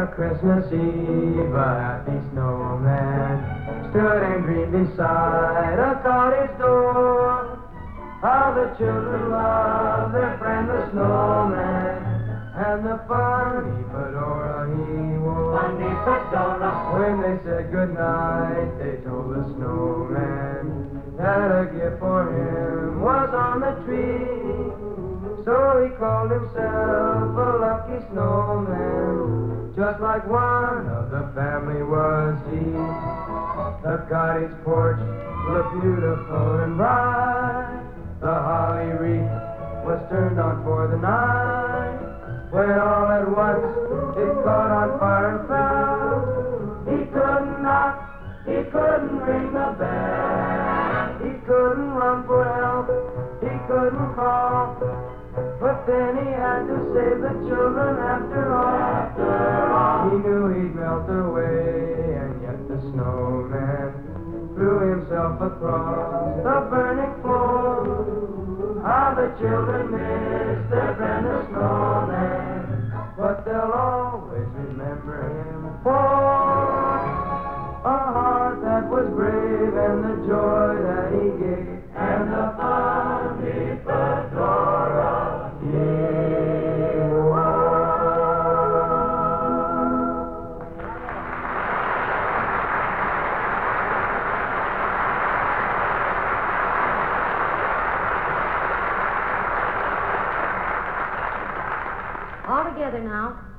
a Christmas Eve, a happy snowman stood and grieved beside a cottage door. How the children loved their friend the snowman, and the funny fedora he wore. Funny fedora. When they said goodnight, they told the snowman that a gift for him was on the tree. So he called himself a lucky snowman, just like one of the family was he. The cottage porch looked beautiful and bright. The holly wreath was turned on for the night, when all at once it caught on fire and fell. He couldn't knock, he couldn't ring the bell, he couldn't run for help, he couldn't call. But then he had to save the children after all. He knew he'd melt away, and yet the snowman threw himself across the burning floor. How the children miss their friend the snowman, but they'll always remember him for a heart that was brave and the joy that he gave, and the funny